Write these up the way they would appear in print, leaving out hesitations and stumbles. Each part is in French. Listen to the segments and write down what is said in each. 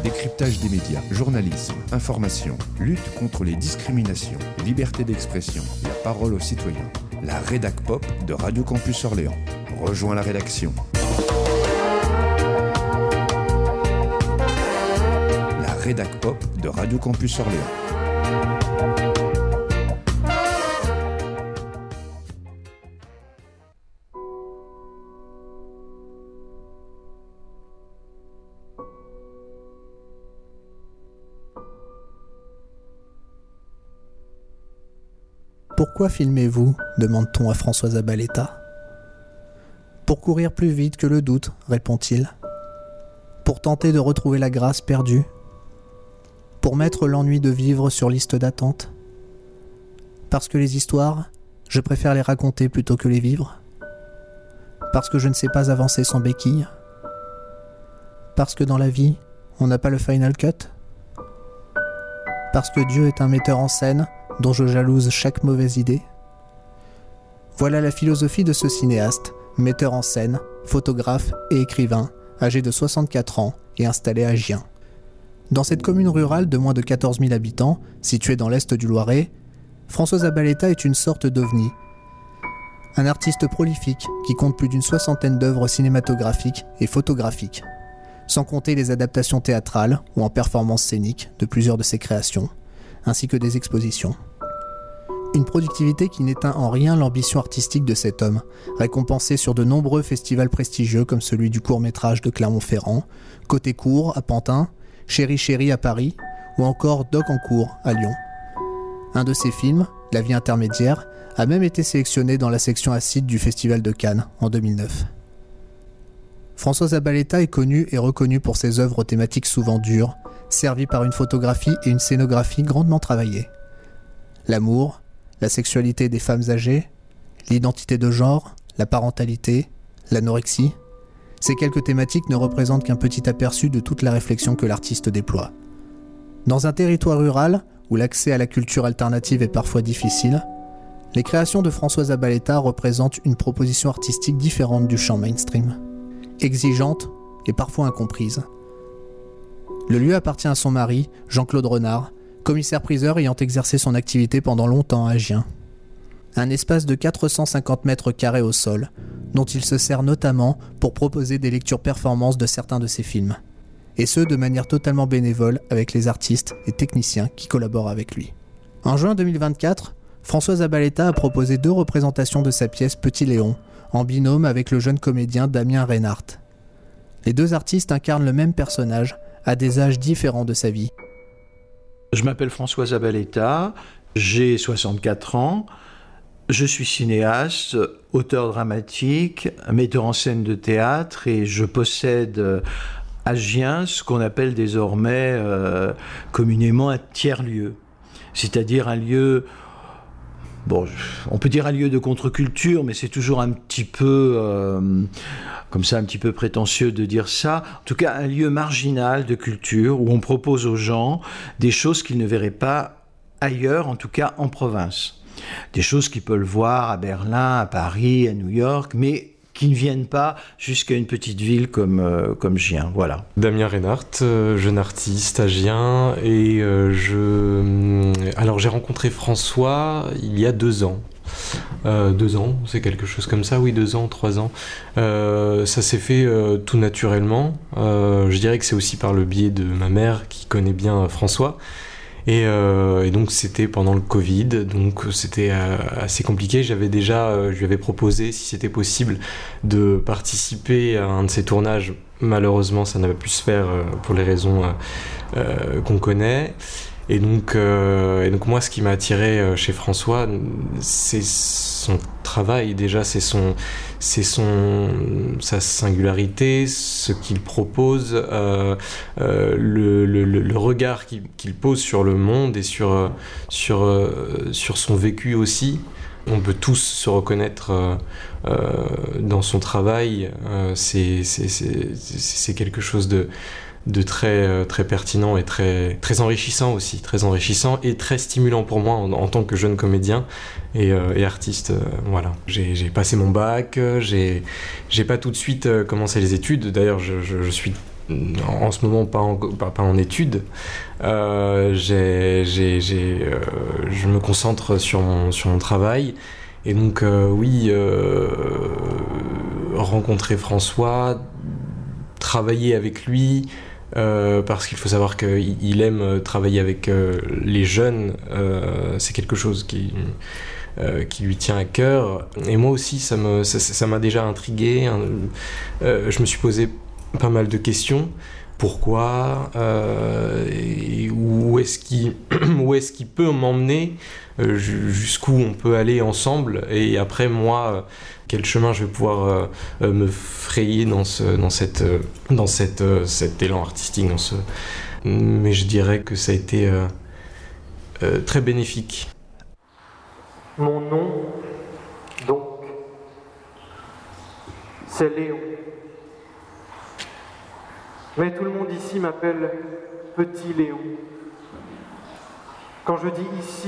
Décryptage des médias, journalisme, information, lutte contre les discriminations, liberté d'expression, la parole aux citoyens. La Rédac Pop de Radio Campus Orléans. Rejoins la rédaction. La Rédac Pop de Radio Campus Orléans. Pourquoi filmez-vous ? Demande-t-on à François Zabaleta. Pour courir plus vite que le doute, répond-il. Pour tenter de retrouver la grâce perdue. Pour mettre l'ennui de vivre sur liste d'attente. Parce que les histoires, je préfère les raconter plutôt que les vivre. Parce que je ne sais pas avancer sans béquille. Parce que dans la vie, on n'a pas le final cut. Parce que Dieu est un metteur en scène dont je jalouse chaque mauvaise idée. Voilà la philosophie de ce cinéaste, metteur en scène, photographe et écrivain, âgé de 64 ans et installé à Gien. Dans cette commune rurale de moins de 14 000 habitants, située dans l'est du Loiret, François Zabaleta est une sorte d'ovni. Un artiste prolifique qui compte plus d'une soixantaine d'œuvres cinématographiques et photographiques, sans compter les adaptations théâtrales ou en performances scéniques de plusieurs de ses créations, ainsi que des expositions. Une productivité qui n'éteint en rien l'ambition artistique de cet homme, récompensé sur de nombreux festivals prestigieux comme celui du court-métrage de Clermont-Ferrand, Côté Court à Pantin, Chéri Chéri à Paris, ou encore Doc en cours à Lyon. Un de ses films, La vie intermédiaire, a même été sélectionné dans la section acide du Festival de Cannes en 2009. François Zabaleta est connu et reconnu pour ses œuvres thématiques souvent dures, servies par une photographie et une scénographie grandement travaillées. L'amour, la sexualité des femmes âgées, l'identité de genre, la parentalité, l'anorexie, ces quelques thématiques ne représentent qu'un petit aperçu de toute la réflexion que l'artiste déploie. Dans un territoire rural, où l'accès à la culture alternative est parfois difficile, les créations de François Zabaleta représentent une proposition artistique différente du champ mainstream, exigeante et parfois incomprise. Le lieu appartient à son mari, Jean-Claude Renard, commissaire-priseur ayant exercé son activité pendant longtemps à Gien. Un espace de 450 mètres carrés au sol, dont il se sert notamment pour proposer des lectures performances de certains de ses films, et ce de manière totalement bénévole avec les artistes et techniciens qui collaborent avec lui. En juin 2024, François Zabaleta a proposé 2 représentations de sa pièce Petit Léon, en binôme avec le jeune comédien Damien Reinhardt. Les 2 artistes incarnent le même personnage, à des âges différents de sa vie. Je m'appelle François Zabaleta, j'ai 64 ans, je suis cinéaste, auteur dramatique, metteur en scène de théâtre et je possède à Gien ce qu'on appelle désormais communément un tiers-lieu, c'est-à-dire un lieu... Bon, on peut dire un lieu de contre-culture, mais c'est toujours un petit peu, comme ça, un petit peu prétentieux de dire ça. En tout cas, un lieu marginal de culture où on propose aux gens des choses qu'ils ne verraient pas ailleurs, en tout cas en province. Des choses qu'ils peuvent voir à Berlin, à Paris, à New York, mais qui ne viennent pas jusqu'à une petite ville comme Gien, voilà. Damien Reinhardt, jeune artiste à Gien, et alors j'ai rencontré François il y a 2 ans. 2 ans, c'est quelque chose comme ça, oui, 2 ans, 3 ans. Ça s'est fait tout naturellement. Je dirais que c'est aussi par le biais de ma mère qui connaît bien François. Et donc c'était pendant le Covid, donc c'était assez compliqué. Je lui avais proposé si c'était possible de participer à un de ses tournages. Malheureusement, ça n'a pas pu se faire pour les raisons qu'on connaît. Et donc moi, ce qui m'a attiré chez François, c'est son travail déjà, c'est sa singularité, ce qu'il propose, le regard qu'il pose sur le monde et sur son vécu aussi. On peut tous se reconnaître dans son travail. C'est quelque chose de très très pertinent et très très enrichissant aussi, très enrichissant et très stimulant pour moi en tant que jeune comédien et artiste. Voilà, j'ai passé mon bac, j'ai pas tout de suite commencé les études. D'ailleurs, je suis en ce moment pas en études. Je me concentre sur mon travail. Et donc rencontrer François, travailler avec lui, parce qu'il faut savoir qu'il aime travailler avec les jeunes, c'est quelque chose qui lui tient à cœur. Et moi aussi, ça m'a déjà intrigué. Je me suis posé pas mal de questions. Pourquoi et où est-ce qu'il peut m'emmener, jusqu'où on peut aller ensemble, et après moi quel chemin je vais pouvoir me frayer dans cet élan artistique, mais je dirais que ça a été très bénéfique. Mon nom, donc, c'est Léon. Mais tout le monde ici m'appelle Petit Léon. Quand je dis ici,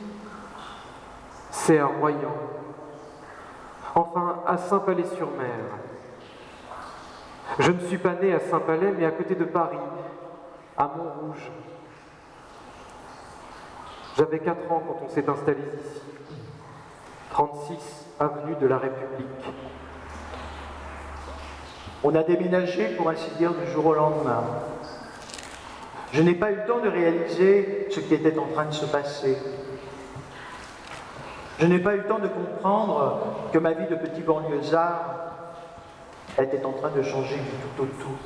c'est à Royan. Enfin, à Saint-Palais-sur-Mer. Je ne suis pas né à Saint-Palais, mais à côté de Paris, à Montrouge. J'avais 4 ans quand on s'est installé ici. 36 avenue de la République. On a déménagé, pour ainsi dire, du jour au lendemain. Je n'ai pas eu le temps de réaliser ce qui était en train de se passer. Je n'ai pas eu le temps de comprendre que ma vie de petit banlieusard était en train de changer du tout au tout.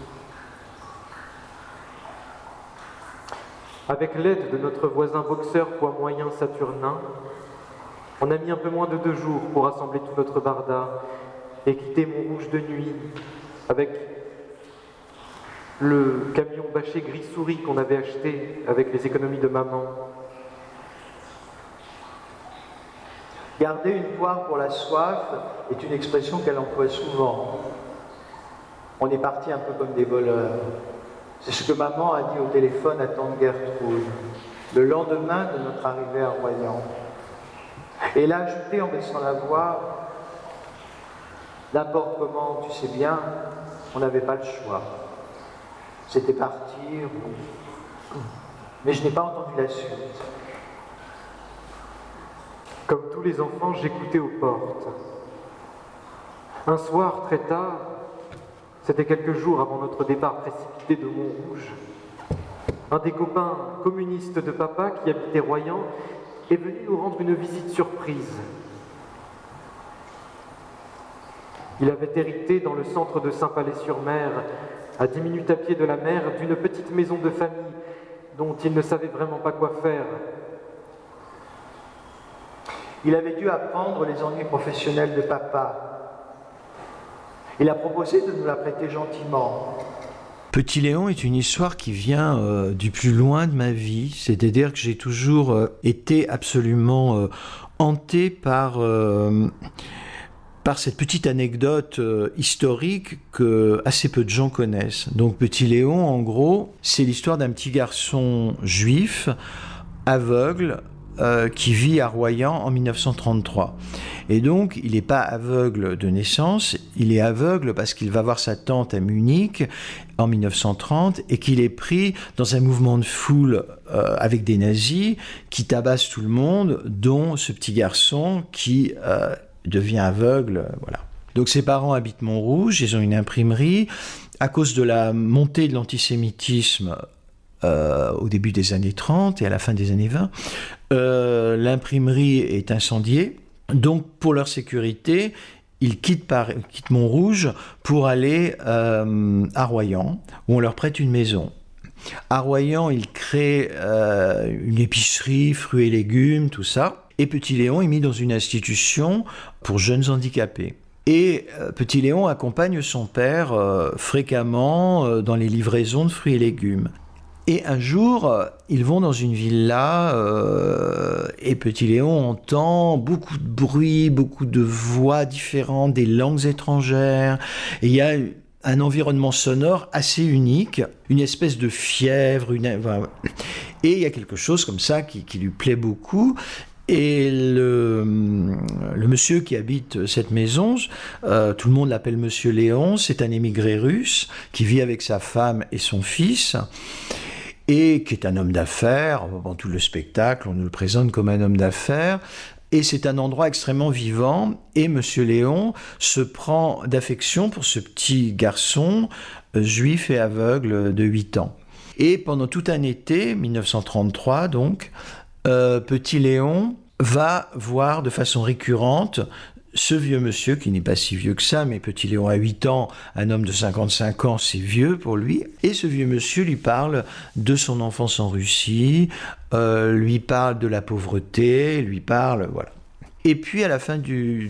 Avec l'aide de notre voisin boxeur poids moyen Saturnin, on a mis un peu moins de 2 jours pour rassembler tout notre barda et quitter Montrouge de nuit avec le camion bâché gris souris qu'on avait acheté avec les économies de maman. Garder une poire pour la soif est une expression qu'elle emploie souvent. On est parti un peu comme des voleurs. C'est ce que maman a dit au téléphone à tante Gertrude, le lendemain de notre arrivée à Royan. Et elle a ajouté en baissant la voix, n'importe comment, tu sais bien, on n'avait pas le choix. C'était partir, mais je n'ai pas entendu la suite. Comme tous les enfants, j'écoutais aux portes. Un soir, très tard, c'était quelques jours avant notre départ précipité de Montrouge, un des copains communistes de papa qui habitait Royan est venu nous rendre une visite surprise. Il avait hérité dans le centre de Saint-Palais-sur-Mer, à 10 minutes à pied de la mer, d'une petite maison de famille dont il ne savait vraiment pas quoi faire. Il avait dû apprendre les ennuis professionnels de papa. Il a proposé de nous la prêter gentiment. Petit Léon est une histoire qui vient du plus loin de ma vie, c'est-à-dire que j'ai toujours été absolument hanté par cette petite anecdote historique que assez peu de gens connaissent. Donc Petit Léon, en gros, c'est l'histoire d'un petit garçon juif, aveugle, qui vit à Royan en 1933. Et donc, il n'est pas aveugle de naissance, il est aveugle parce qu'il va voir sa tante à Munich en 1930 et qu'il est pris dans un mouvement de foule avec des nazis qui tabassent tout le monde, dont ce petit garçon qui devient aveugle. Voilà. Donc, ses parents habitent Montrouge, ils ont une imprimerie. À cause de la montée de l'antisémitisme au début des années 30 et à la fin des années 20, l'imprimerie est incendiée. Donc, pour leur sécurité, ils quittent Montrouge pour aller à Royan, où on leur prête une maison. À Royan, ils créent une épicerie, fruits et légumes, tout ça. Et Petit Léon est mis dans une institution pour jeunes handicapés. Et Petit Léon accompagne son père fréquemment dans les livraisons de fruits et légumes. Et un jour, ils vont dans une villa et Petit Léon entend beaucoup de bruit, beaucoup de voix différentes, des langues étrangères. Et il y a un environnement sonore assez unique, une espèce de fièvre. Et il y a quelque chose comme ça qui lui plaît beaucoup. Et le monsieur qui habite cette maison, tout le monde l'appelle Monsieur Léon, c'est un émigré russe qui vit avec sa femme et son fils, et qui est un homme d'affaires. Dans tout le spectacle, on nous le présente comme un homme d'affaires. Et c'est un endroit extrêmement vivant, et Monsieur Léon se prend d'affection pour ce petit garçon juif et aveugle de 8 ans. Et pendant tout un été, 1933 donc, petit Léon va voir de façon récurrente ce vieux monsieur, qui n'est pas si vieux que ça, mais petit Léon a 8 ans, un homme de 55 ans, c'est vieux pour lui. Et ce vieux monsieur lui parle de son enfance en Russie, lui parle de la pauvreté, lui parle, voilà. Et puis à la fin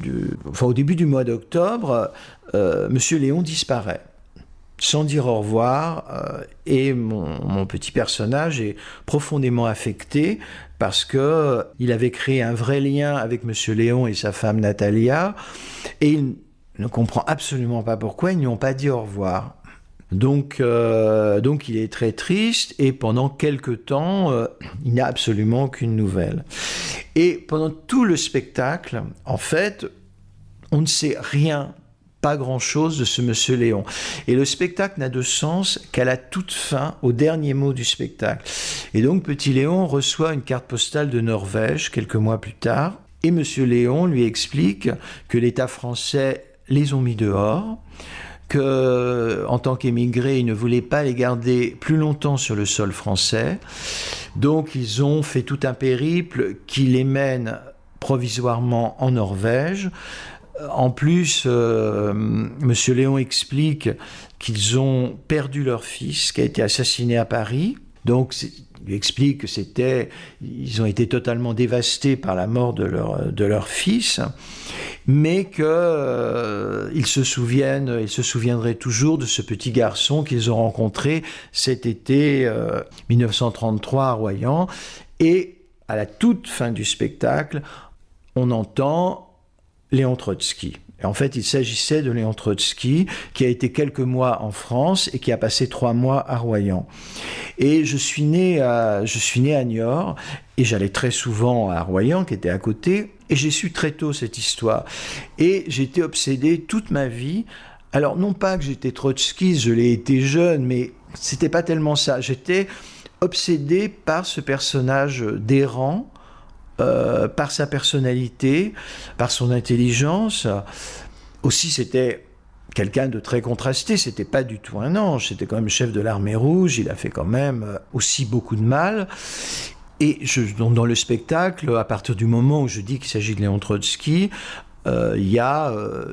au début du mois d'octobre, monsieur Léon disparaît, sans dire au revoir, et mon petit personnage est profondément affecté, parce que il avait créé un vrai lien avec Monsieur Léon et sa femme Natalia, et il ne comprend absolument pas pourquoi ils n'y ont pas dit au revoir. Donc il est très triste, et pendant quelque temps, il n'a absolument aucune nouvelle. Et pendant tout le spectacle, en fait, on ne sait rien, pas grand-chose de ce Monsieur Léon. Et le spectacle n'a de sens qu'à la toute fin, au dernier mot du spectacle. Et donc, petit Léon reçoit une carte postale de Norvège quelques mois plus tard, et Monsieur Léon lui explique que l'État français les ont mis dehors, que, en tant qu'émigrés, ils ne voulaient pas les garder plus longtemps sur le sol français. Donc, ils ont fait tout un périple qui les mène provisoirement en Norvège. En plus, Monsieur Léon explique qu'ils ont perdu leur fils, qui a été assassiné à Paris. Donc, il lui explique que ils ont été totalement dévastés par la mort de leur fils, mais qu'ils se souviendraient toujours de ce petit garçon qu'ils ont rencontré cet été 1933 à Royan. Et à la toute fin du spectacle, on entend Léon Trotsky. Et en fait, il s'agissait de Léon Trotsky, qui a été quelques mois en France et qui a passé 3 mois à Royan. Et je suis né à Niort, et j'allais très souvent à Royan, qui était à côté, et j'ai su très tôt cette histoire. Et j'ai été obsédé toute ma vie. Alors, non pas que j'étais trotskiste, je l'ai été jeune, mais c'était pas tellement ça. J'étais obsédé par ce personnage d'errant, par sa personnalité, par son intelligence. Aussi, c'était quelqu'un de très contrasté, c'était pas du tout un ange, c'était quand même chef de l'armée rouge, il a fait quand même aussi beaucoup de mal. Et dans le spectacle, à partir du moment où je dis qu'il s'agit de Léon Trotsky, il y a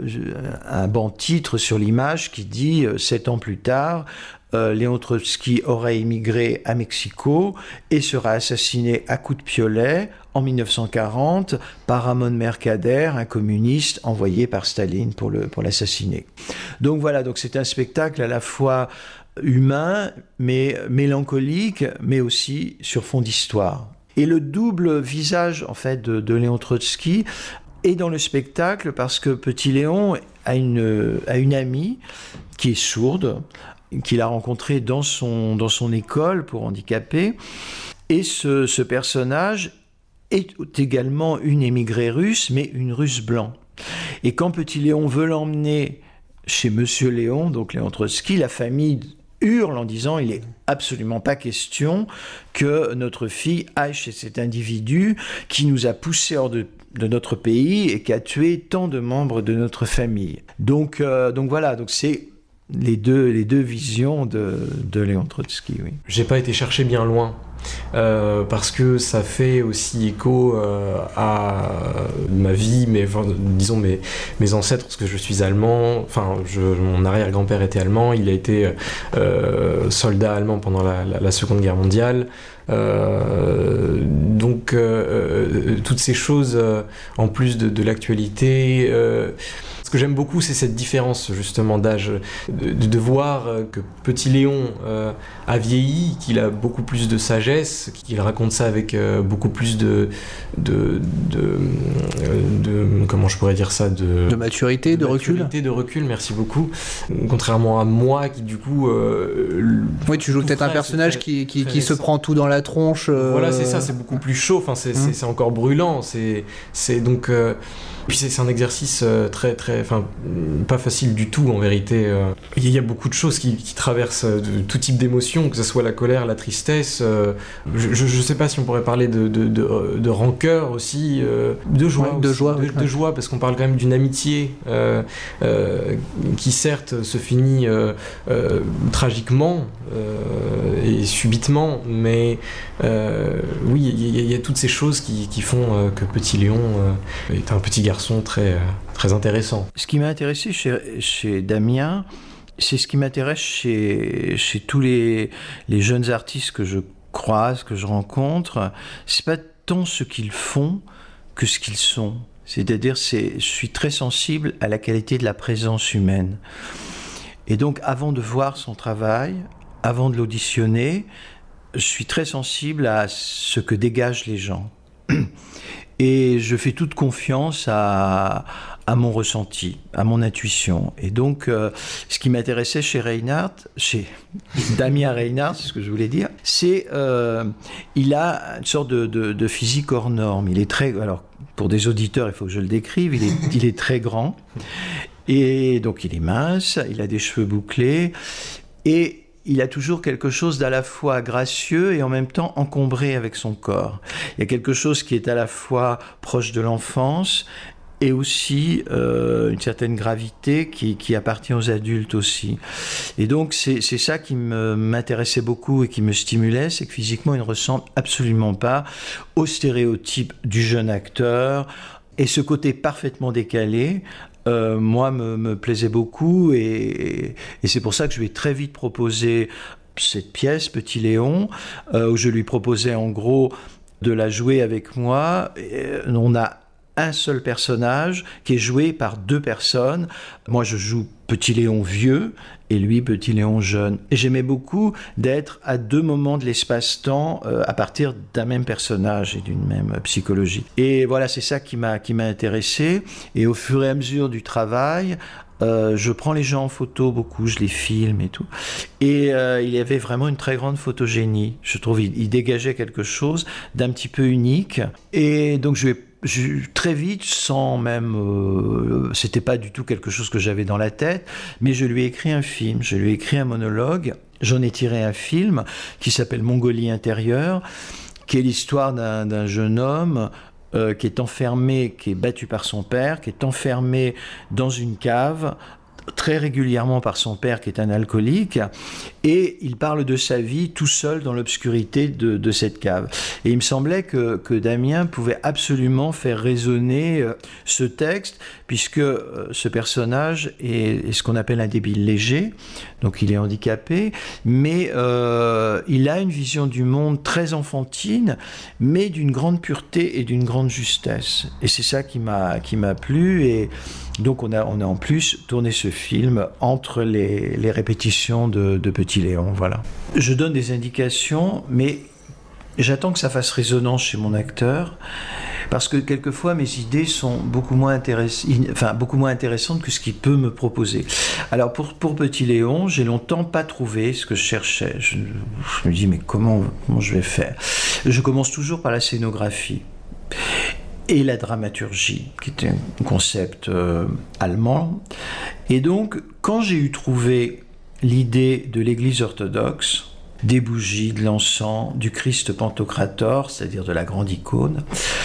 un banc titre sur l'image qui dit 7 ans plus tard, Léon Trotsky aurait émigré à Mexico et sera assassiné à coups de piolet en 1940 par Ramon Mercader, un communiste envoyé par Staline pour l'assassiner. Donc voilà, donc c'est un spectacle à la fois humain, mais mélancolique, mais aussi sur fond d'histoire. Et le double visage en fait de Léon Trotsky est dans le spectacle parce que petit Léon a une amie qui est sourde, qu'il a rencontrée dans son école pour handicapés, et ce personnage est également une émigrée russe, mais une russe blanc. Et quand petit Léon veut l'emmener chez Monsieur Léon, donc Léon Trotsky, la famille hurle en disant « il n'est absolument pas question que notre fille aille chez cet individu qui nous a poussés hors de notre pays et qui a tué tant de membres de notre famille. » Donc voilà, donc c'est les deux visions de Léon Trotsky, oui. J'ai pas été chercher bien loin. Parce que ça fait aussi écho à ma vie, disons mes ancêtres, parce que je suis allemand, mon arrière-grand-père était allemand, il a été soldat allemand pendant la Seconde Guerre mondiale. Donc toutes ces choses, en plus de l'actualité, Ce que j'aime beaucoup, c'est cette différence justement d'âge, de voir que petit Léon a vieilli, qu'il a beaucoup plus de sagesse, qu'il raconte ça avec beaucoup plus de comment je pourrais dire ça, de maturité, de recul. De recul, merci beaucoup. Contrairement à moi qui du coup... oui, tu joues peut-être un personnage qui se prend tout dans la tronche. Voilà, c'est ça, c'est beaucoup plus chaud, enfin, c'est encore brûlant, c'est donc... Puis c'est un exercice très, enfin, pas facile du tout en vérité. Il y a beaucoup de choses qui traversent tout type d'émotions, que ce soit la colère, la tristesse. Je sais pas si on pourrait parler de rancœur aussi, de joie. Ouais, de joie, parce qu'on parle quand même d'une amitié qui certes se finit tragiquement et subitement, mais oui, il y a toutes ces choses qui font que Petit Léon est un petit garçon très intéressant. Ce qui m'a intéressé chez Damien, c'est ce qui m'intéresse chez tous les jeunes artistes que je croise, que je rencontre. C'est pas tant ce qu'ils font que ce qu'ils sont. C'est-à-dire, je suis très sensible à la qualité de la présence humaine. Et donc, avant de voir son travail, avant de l'auditionner, je suis très sensible à ce que dégagent les gens. Et je fais toute confiance à mon ressenti, à mon intuition. Et donc, ce qui m'intéressait chez Damien Reinhardt, c'est ce que je voulais dire, c'est il a une sorte de physique hors norme. Il est alors pour des auditeurs, il faut que je le décrive, il est très grand. Et donc, il est mince, il a des cheveux bouclés. Et il a toujours quelque chose d'à la fois gracieux et en même temps encombré avec son corps. Il y a quelque chose qui est à la fois proche de l'enfance et aussi une certaine gravité qui appartient aux adultes aussi. Et donc c'est ça qui m'intéressait beaucoup et qui me stimulait, c'est que physiquement il ne ressemble absolument pas au stéréotype du jeune acteur. Et ce côté parfaitement décalé, moi, me plaisait beaucoup et c'est pour ça que je lui ai très vite proposé cette pièce, Petit Léon, où je lui proposais en gros de la jouer avec moi. On a un seul personnage qui est joué par deux personnes. Moi, je joue Petit Léon vieux et lui, Petit Léon jeune. Et j'aimais beaucoup d'être à deux moments de l'espace-temps à partir d'un même personnage et d'une même psychologie. Et voilà, c'est ça qui m'a intéressé. Et au fur et à mesure du travail, je prends les gens en photo beaucoup, je les filme et tout. Et il y avait vraiment une très grande photogénie. Je trouve il dégageait quelque chose d'un petit peu unique. Et donc très vite, sans même... c'était pas du tout quelque chose que j'avais dans la tête, mais je lui ai écrit un film, je lui ai écrit un monologue, j'en ai tiré un film qui s'appelle Mongolie intérieure, qui est l'histoire d'un jeune homme qui est enfermé, qui est battu par son père, qui est enfermé dans une cave, très régulièrement par son père qui est un alcoolique, et il parle de sa vie tout seul dans l'obscurité de cette cave. Et il me semblait que Damien pouvait absolument faire résonner ce texte, puisque ce personnage est ce qu'on appelle un débile léger, donc il est handicapé, mais il a une vision du monde très enfantine, mais d'une grande pureté et d'une grande justesse. Et c'est ça qui m'a plu, et donc on a en plus tourné ce film entre les répétitions de Petit Léon, voilà. Je donne des indications, mais j'attends que ça fasse résonance chez mon acteur, parce que quelquefois mes idées sont beaucoup moins intéressantes que ce qu'il peut me proposer. Alors pour Petit Léon, j'ai longtemps pas trouvé ce que je cherchais. Je me dis mais comment je vais faire ? Je commence toujours par la scénographie et la dramaturgie, qui était un concept allemand. Et donc, quand j'ai eu trouvé l'idée de l'Église orthodoxe, des bougies, de l'encens, du Christ Pantocrator, c'est-à-dire de la grande icône,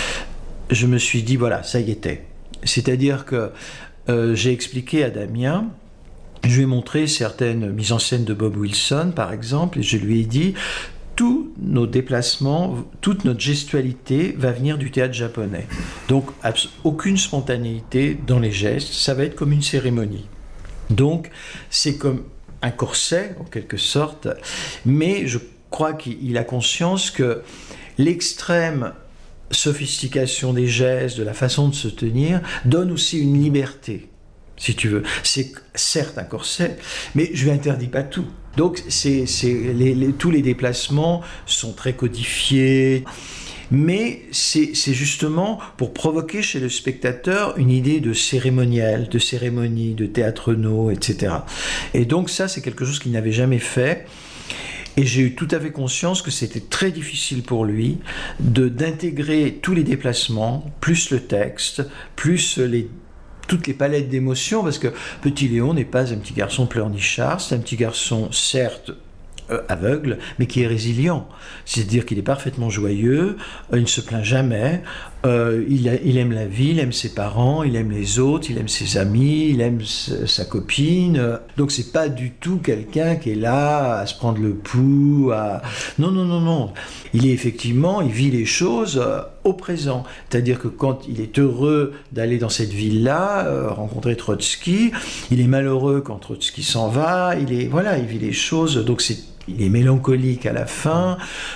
je me suis dit, voilà, ça y était. C'est-à-dire que j'ai expliqué à Damien, je lui ai montré certaines mises en scène de Bob Wilson, par exemple, et je lui ai dit, tous nos déplacements, toute notre gestualité va venir du théâtre japonais. Donc, aucune spontanéité dans les gestes, ça va être comme une cérémonie. Donc, c'est comme un corset, en quelque sorte, mais je crois qu'il a conscience que l'extrême sophistication des gestes, de la façon de se tenir, donne aussi une liberté. si tu veux. C'est certes un corset, mais je lui interdis pas tout. Donc tous les déplacements sont très codifiés. Mais c'est justement pour provoquer chez le spectateur une idée de cérémoniel, de cérémonie, de théâtre-no, etc. Et donc ça, c'est quelque chose qu'il n'avait jamais fait. Et j'ai eu tout à fait conscience que c'était très difficile pour lui d'intégrer tous les déplacements, plus le texte, plus toutes les palettes d'émotions, parce que Petit Léon n'est pas un petit garçon pleurnichard, c'est un petit garçon, certes, aveugle, mais qui est résilient. C'est-à-dire qu'il est parfaitement joyeux, il ne se plaint jamais, il aime la vie, il aime ses parents, il aime les autres, il aime ses amis, il aime sa copine. Donc c'est pas du tout quelqu'un qui est là à se prendre le pouls, Non. Il vit les choses au présent. C'est-à-dire que quand il est heureux d'aller dans cette ville-là, rencontrer Trotsky, il est malheureux quand Trotsky s'en va, il vit les choses, donc il est mélancolique à la fin.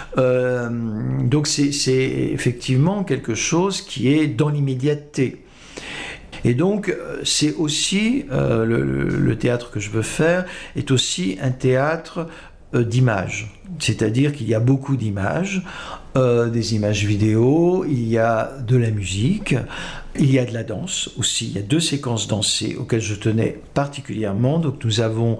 Donc c'est effectivement quelque chose qui est dans l'immédiateté. Et donc c'est aussi, le théâtre que je veux faire est aussi un théâtre d'images. C'est-à-dire qu'il y a beaucoup d'images, des images vidéo, il y a de la musique, il y a de la danse aussi. Il y a 2 séquences dansées auxquelles je tenais particulièrement. Donc nous avons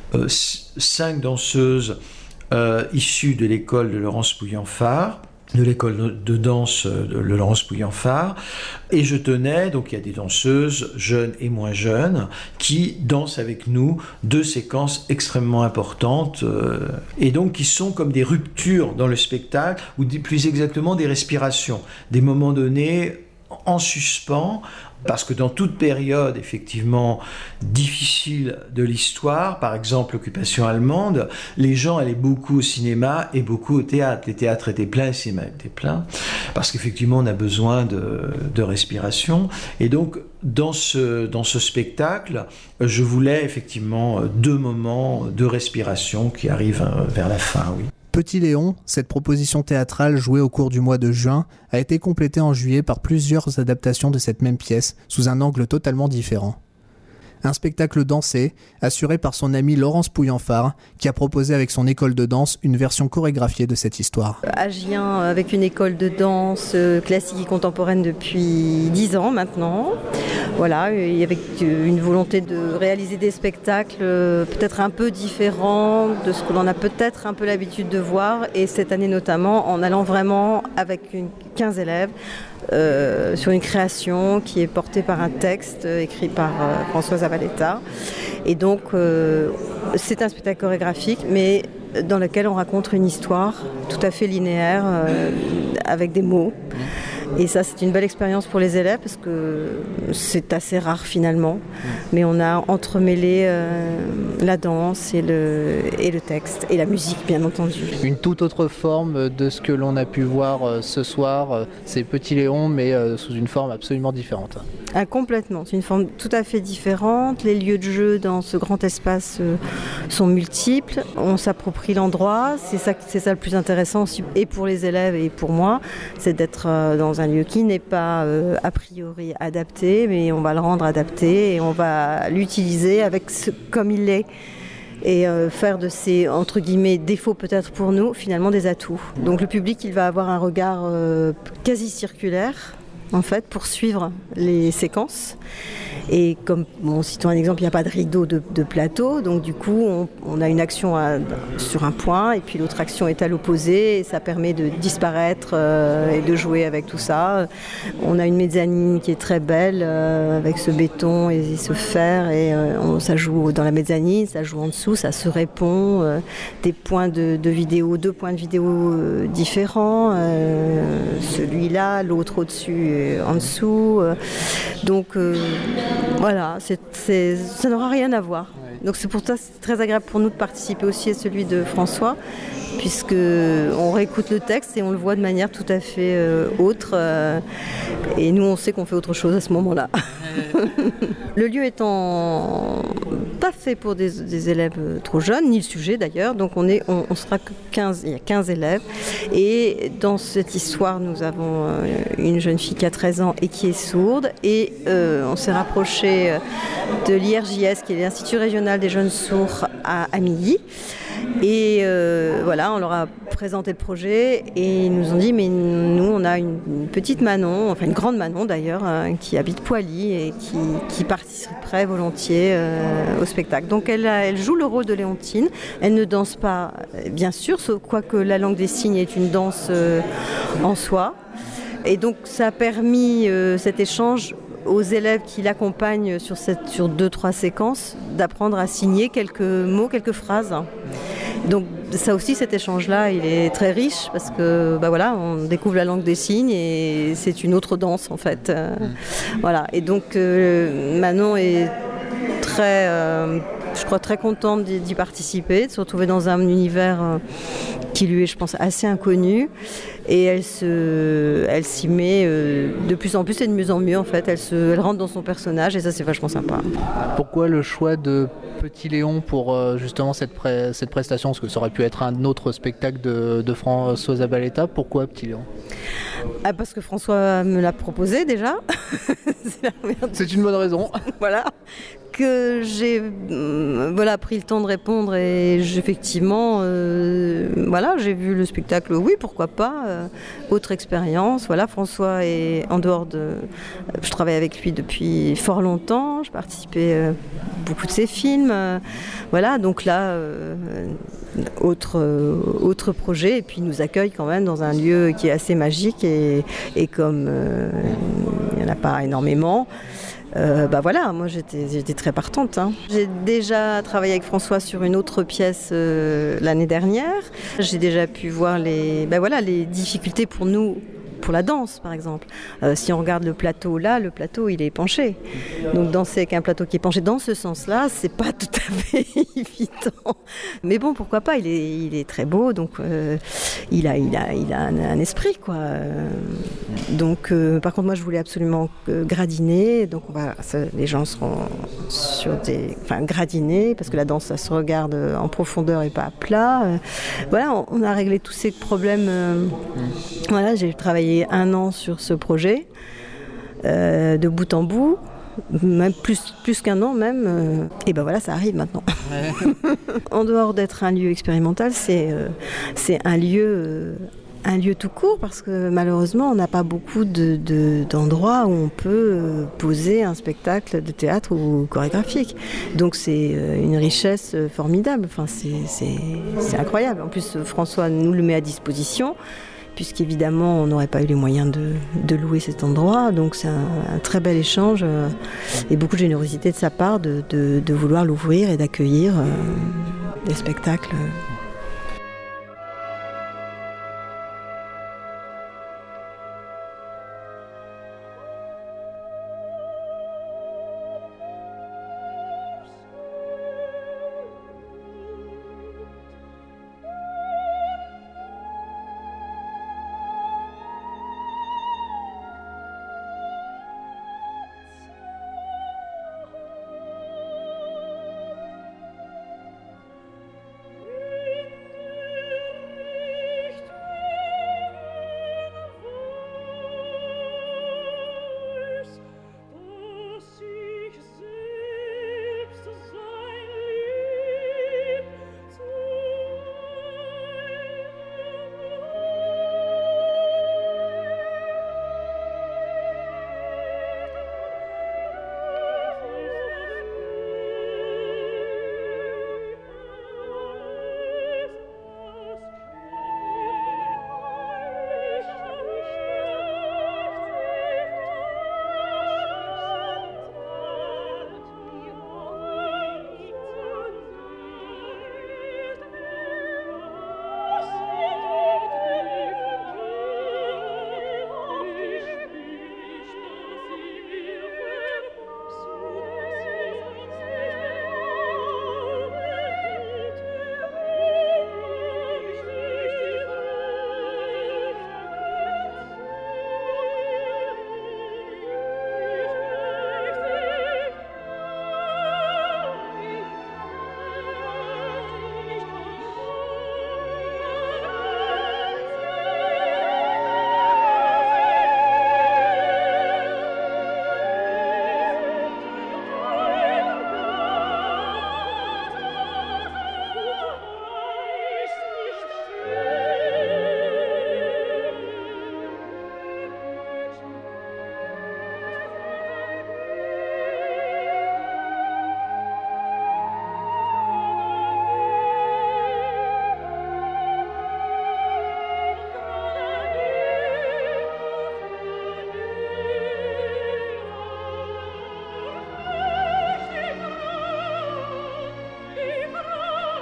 5 danseuses issues de l'école de Laurence Pouillanfard, de l'école de danse de Laurence Pouillanfard, et je tenais, donc il y a des danseuses jeunes et moins jeunes qui dansent avec nous 2 séquences extrêmement importantes et donc qui sont comme des ruptures dans le spectacle, ou plus exactement des respirations, des moments donnés en suspens, parce que dans toute période effectivement difficile de l'histoire, par exemple l'occupation allemande, les gens allaient beaucoup au cinéma et beaucoup au théâtre. Les théâtres étaient pleins, les cinémas étaient pleins, parce qu'effectivement on a besoin de respiration. Et donc dans ce spectacle, je voulais effectivement 2 moments de respiration qui arrivent vers la fin, oui. Petit Léon, cette proposition théâtrale jouée au cours du mois de juin, a été complétée en juillet par plusieurs adaptations de cette même pièce, sous un angle totalement différent. Un spectacle dansé, assuré par son ami Laurence Pouillanfard, qui a proposé avec son école de danse une version chorégraphiée de cette histoire. À Gien, avec une école de danse classique et contemporaine depuis 10 ans maintenant. Voilà, et avec une volonté de réaliser des spectacles peut-être un peu différents de ce que l'on a peut-être un peu l'habitude de voir. Et cette année notamment, en allant vraiment avec 15 élèves, sur une création qui est portée par un texte écrit par Françoise Zabaleta. Et donc c'est un spectacle chorégraphique, mais dans lequel on raconte une histoire tout à fait linéaire avec des mots. Et ça, c'est une belle expérience pour les élèves parce que c'est assez rare finalement. Mais on a entremêlé la danse et le texte et la musique, bien entendu. Une toute autre forme de ce que l'on a pu voir ce soir, c'est Petit Léon, mais sous une forme absolument différente. Ah, complètement, c'est une forme tout à fait différente. Les lieux de jeu dans ce grand espace sont multiples. On s'approprie l'endroit, c'est ça le plus intéressant aussi, et pour les élèves et pour moi, c'est d'être dans un lieu qui n'est pas a priori adapté, mais on va le rendre adapté et on va l'utiliser comme il est. Et faire de ces, entre guillemets, défauts peut-être pour nous, finalement des atouts. Donc le public, il va avoir un regard quasi circulaire, en fait, pour suivre les séquences. Et comme, citons un exemple, il n'y a pas de rideau de plateau, donc du coup, on a une action sur un point, et puis l'autre action est à l'opposé, et ça permet de disparaître et de jouer avec tout ça. On a une mezzanine qui est très belle, avec ce béton et ce fer, et ça joue dans la mezzanine, ça joue en dessous, ça se répond, des points de vidéo, 2 points de vidéo différents, celui-là, l'autre au-dessus, en dessous, donc voilà, ça n'aura rien à voir. Donc c'est pour ça c'est très agréable pour nous de participer aussi à celui de François puisque on réécoute le texte et on le voit de manière tout à fait autre. Et nous, on sait qu'on fait autre chose à ce moment-là. Le lieu étant pas fait pour des élèves trop jeunes, ni le sujet d'ailleurs, donc on sera que 15, il y a 15 élèves. Et dans cette histoire, nous avons une jeune fille qui a 13 ans et qui est sourde. Et on s'est rapproché de l'IRJS, qui est l'Institut régional des jeunes sourds à Amilly. Et voilà, on leur a présenté le projet et ils nous ont dit mais nous on a une petite Manon, enfin une grande Manon d'ailleurs, qui habite Poily et qui participerait volontiers au spectacle. Donc elle joue le rôle de Léontine, elle ne danse pas bien sûr, quoique la langue des signes est une danse en soi. Et donc ça a permis cet échange aux élèves qui l'accompagnent sur 2-3 séquences d'apprendre à signer quelques mots, quelques phrases. Donc ça aussi, cet échange-là, il est très riche parce que voilà, on découvre la langue des signes et c'est une autre danse en fait. Voilà. Et donc Manon est très, je crois, très contente d'y participer, de se retrouver dans un univers qui lui est, je pense, assez inconnu. Et elle s'y met de plus en plus et de mieux en mieux en fait. Elle rentre dans son personnage et ça c'est vachement sympa. Pourquoi le choix de Petit Léon pour justement cette prestation? Parce que ça aurait pu être un autre spectacle de François Zabaleta. Pourquoi Petit Léon? Parce que François me l'a proposé déjà. C'est une bonne raison. Voilà. Que j'ai pris le temps de répondre et effectivement j'ai vu le spectacle, oui pourquoi pas, autre expérience. Voilà, François est en dehors je travaille avec lui depuis fort longtemps, je participais à beaucoup de ses films, voilà, donc là autre projet et puis il nous accueille quand même dans un lieu qui est assez magique et comme il n'y en a pas énormément. Voilà, moi j'étais très partante. J'ai déjà travaillé avec François sur une autre pièce l'année dernière. J'ai déjà pu voir les difficultés pour nous, pour la danse par exemple. Si on regarde le plateau là, le plateau il est penché. Donc danser avec un plateau qui est penché dans ce sens-là, c'est pas tout à fait évident. Mais bon, pourquoi pas, il est très beau, donc il a un esprit quoi. Donc par contre moi je voulais absolument gradiner, donc les gens seront gradinés parce que la danse ça se regarde en profondeur et pas à plat. Voilà, on a réglé tous ces problèmes. Voilà, j'ai travaillé 1 an sur ce projet, de bout en bout, même plus qu'1 an même, et voilà, ça arrive maintenant. Ouais. En dehors d'être un lieu expérimental, c'est un lieu tout court parce que malheureusement on n'a pas beaucoup d'endroits où on peut poser un spectacle de théâtre ou chorégraphique. Donc c'est une richesse formidable, enfin, c'est incroyable. En plus François nous le met à disposition, puisqu'évidemment on n'aurait pas eu les moyens de louer cet endroit, donc c'est un très bel échange et beaucoup de générosité de sa part de vouloir l'ouvrir et d'accueillir des spectacles.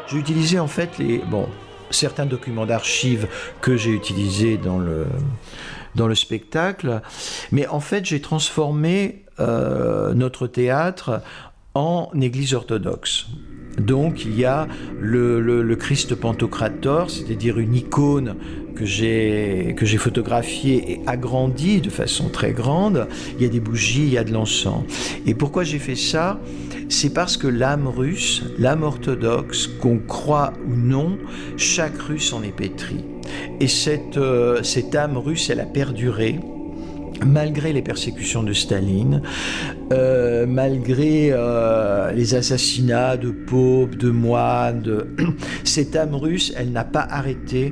j'ai utilisé en fait certains documents d'archives que j'ai utilisés dans le spectacle, mais en fait j'ai transformé notre théâtre en église orthodoxe. Donc il y a le Christ Pantocrator, c'est-à-dire une icône que j'ai photographiée et agrandie de façon très grande. Il y a des bougies, il y a de l'encens. Et pourquoi j'ai fait ça ? C'est parce que l'âme russe, l'âme orthodoxe, qu'on croit ou non, chaque Russe en est pétri. Et cette âme russe, elle a perduré malgré les persécutions de Staline, malgré les assassinats de popes, de moines, cette âme russe, elle n'a pas arrêté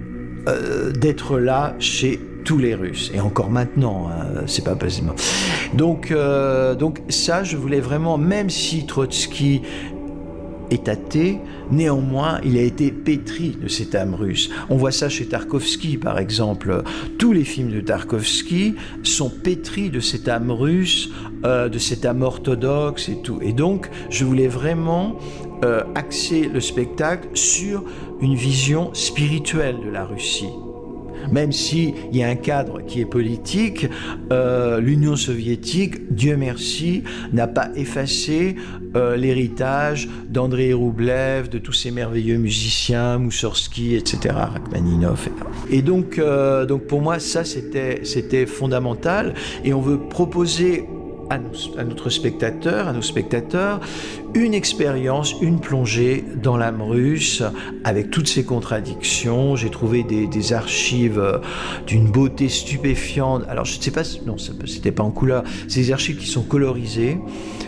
d'être là chez tous les Russes, et encore maintenant, c'est pas possible. Donc ça, je voulais vraiment, même si Trotsky est athée, néanmoins, il a été pétri de cette âme russe. On voit ça chez Tarkovsky, par exemple. Tous les films de Tarkovsky sont pétris de cette âme russe, de cette âme orthodoxe et tout. Et donc, je voulais vraiment axer le spectacle sur une vision spirituelle de la Russie. Même s'il y a un cadre qui est politique, l'Union soviétique, Dieu merci, n'a pas effacé l'héritage d'Andrei Roublev, de tous ces merveilleux musiciens, Moussorski, etc., Rachmaninov. Et donc pour moi, ça, c'était fondamental. Et on veut proposer à nos spectateurs, une expérience, une plongée dans l'âme russe, avec toutes ces contradictions. J'ai trouvé des archives d'une beauté stupéfiante. Alors, je ne sais pas, non, c'était pas en couleur. C'est des archives qui sont colorisées,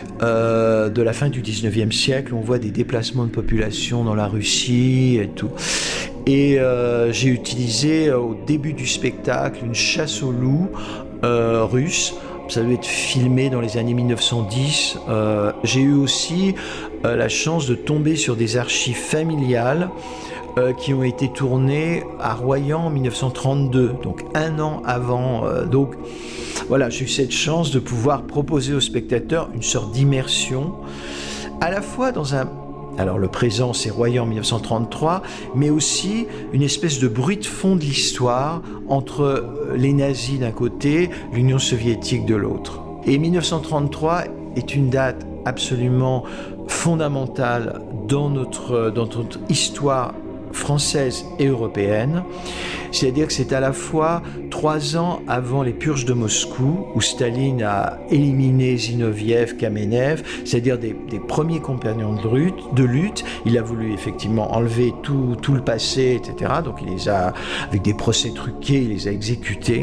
de la fin du 19e siècle. On voit des déplacements de population dans la Russie et tout. Et j'ai utilisé, au début du spectacle, une chasse aux loups russe. Ça devait être filmé dans les années 1910. J'ai eu aussi la chance de tomber sur des archives familiales qui ont été tournées à Royan en 1932, donc un an avant. Donc voilà, j'ai eu cette chance de pouvoir proposer aux spectateurs une sorte d'immersion, à la fois dans un... Alors le présent, c'est Royan en 1933, mais aussi une espèce de bruit de fond de l'histoire entre les nazis d'un côté, l'Union soviétique de l'autre. Et 1933 est une date absolument fondamentale dans notre histoire française et européenne. C'est-à-dire que c'est à la fois 3 ans avant les purges de Moscou, où Staline a éliminé Zinoviev, Kamenev, c'est-à-dire des premiers compagnons de lutte. Il a voulu effectivement enlever tout le passé, etc. Donc il les a, avec des procès truqués, il les a exécutés.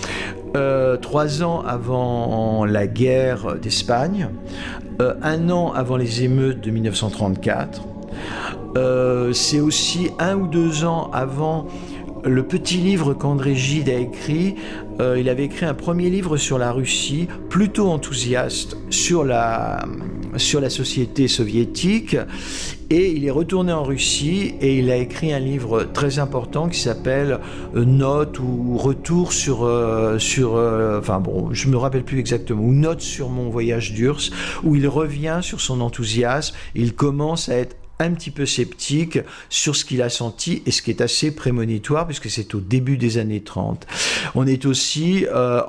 3 ans avant la guerre d'Espagne, 1 an avant les émeutes de 1934. C'est aussi 1 ou 2 ans avant le petit livre qu'André Gide a écrit. Il avait écrit un premier livre sur la Russie, plutôt enthousiaste sur la société soviétique, et il est retourné en Russie et il a écrit un livre très important qui s'appelle Notes ou Retour enfin bon, je me rappelle plus exactement, ou Notes sur mon voyage d'URSS, où il revient sur son enthousiasme et il commence à être un petit peu sceptique sur ce qu'il a senti, et ce qui est assez prémonitoire puisque c'est au début des années 30. On est aussi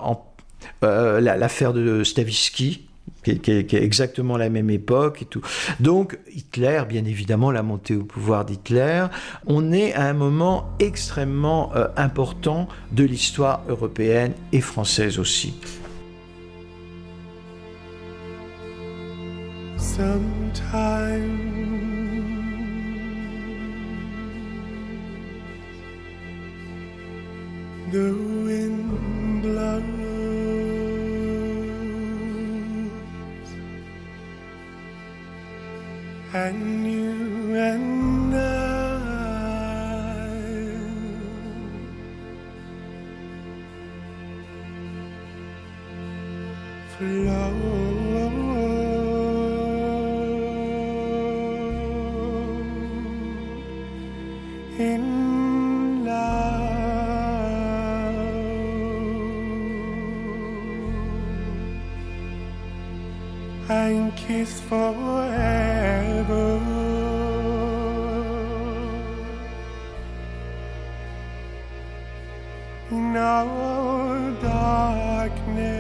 l'affaire de Stavisky, qui est exactement la même époque et tout. Donc Hitler, bien évidemment, la montée au pouvoir d'Hitler. On est à un moment extrêmement important de l'histoire européenne et française aussi. The wind blows and you and I flow in love. And kiss forever. in our darkness,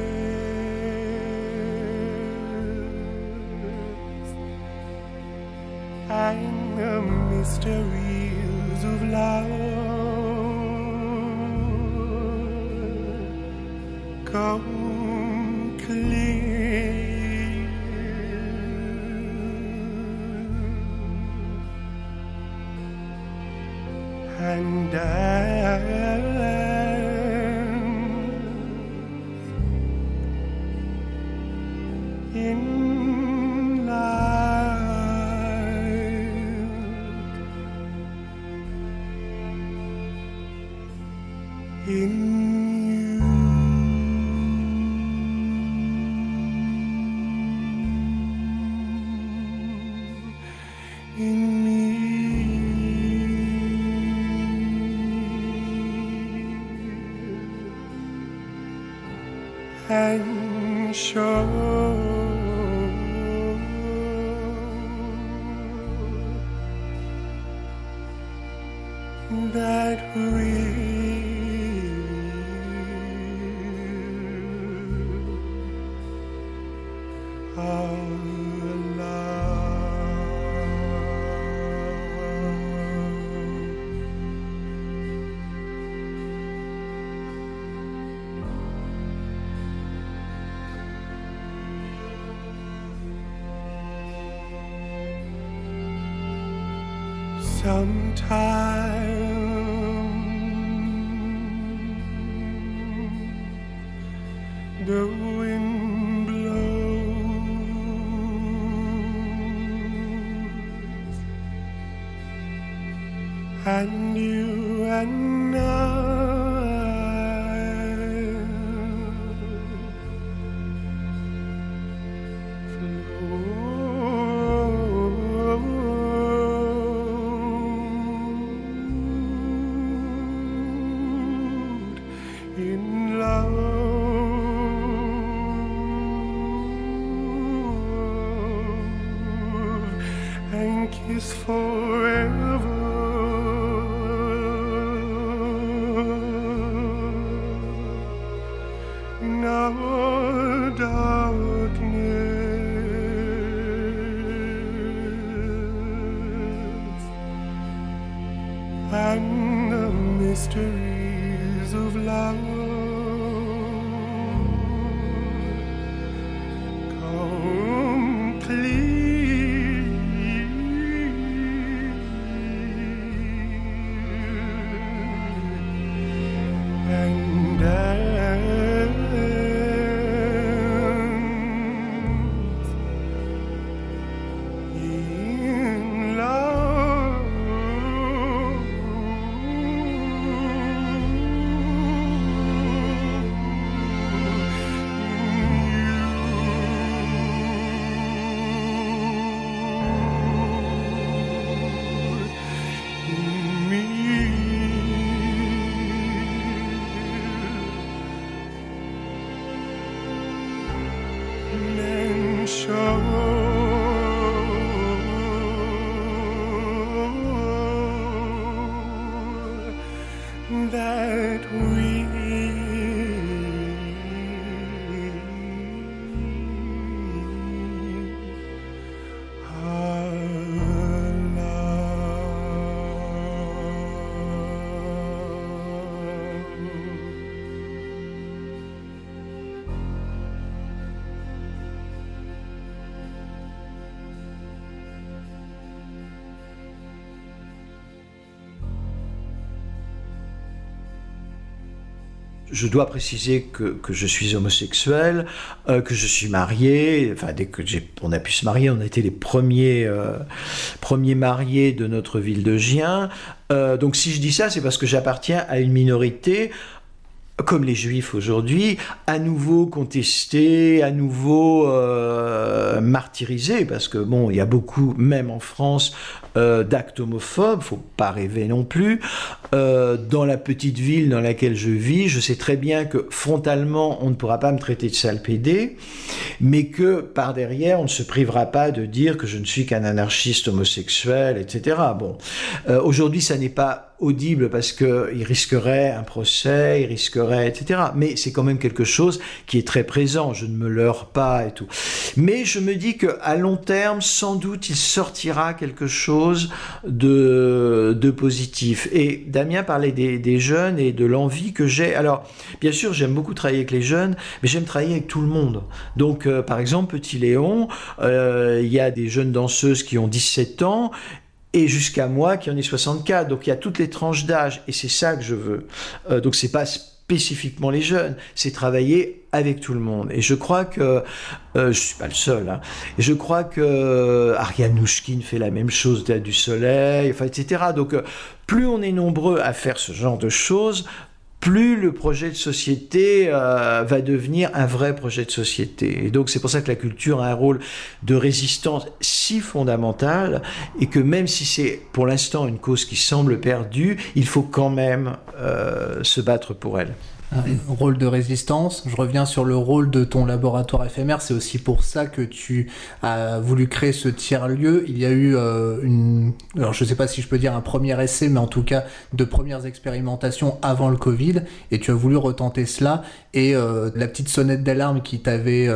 and the mysteries of love come clear, and in light in you, in me, and show that we are sometime the wind blows, and you and I float in love, and kiss forever in our darkness, and the mysteries of love complete, and in love, in me, and show that we are Je dois préciser que je suis homosexuel, que je suis marié. Enfin, dès que on a pu se marier, on a été les premiers mariés de notre ville de Gien. Donc si je dis ça, c'est parce que j'appartiens à une minorité, comme les Juifs aujourd'hui, à nouveau contestés, à nouveau martyrisés, parce que bon, il y a beaucoup, même en France, d'actes homophobes, faut pas rêver non plus. Dans la petite ville dans laquelle je vis, je sais très bien que frontalement, on ne pourra pas me traiter de sale pédé, mais que par derrière, on ne se privera pas de dire que je ne suis qu'un anarchiste homosexuel, etc. Bon, aujourd'hui, ça n'est pas audible parce qu'il risquerait un procès, il risquerait, etc. Mais c'est quand même quelque chose qui est très présent, je ne me leurre pas et tout. Mais je me dis qu'à long terme, sans doute, il sortira quelque chose de positif. Et Damien parlait des jeunes et de l'envie que j'ai. Alors, bien sûr, j'aime beaucoup travailler avec les jeunes, mais j'aime travailler avec tout le monde. Donc, par exemple, Petit Léon, il y a des jeunes danseuses qui ont 17 ans, et jusqu'à moi qui en ai 64. Donc il y a toutes les tranches d'âge et c'est ça que je veux. Donc c'est pas spécifiquement les jeunes, c'est travailler avec tout le monde. Et je crois que je suis pas le seul. Hein, et je crois que Ariane Nouchkine fait la même chose, Théâtre du Soleil, enfin etc. Donc plus on est nombreux à faire ce genre de choses, plus le projet de société va devenir un vrai projet de société. Et donc c'est pour ça que la culture a un rôle de résistance si fondamental, et que même si c'est pour l'instant une cause qui semble perdue, il faut quand même se battre pour elle. Un rôle de résistance. Je reviens sur le rôle de ton laboratoire éphémère. C'est aussi pour ça que tu as voulu créer ce tiers-lieu. Il y a eu alors je sais pas si je peux dire un premier essai, mais en tout cas de premières expérimentations avant le Covid, et tu as voulu retenter cela, et la petite sonnette d'alarme qui t'avait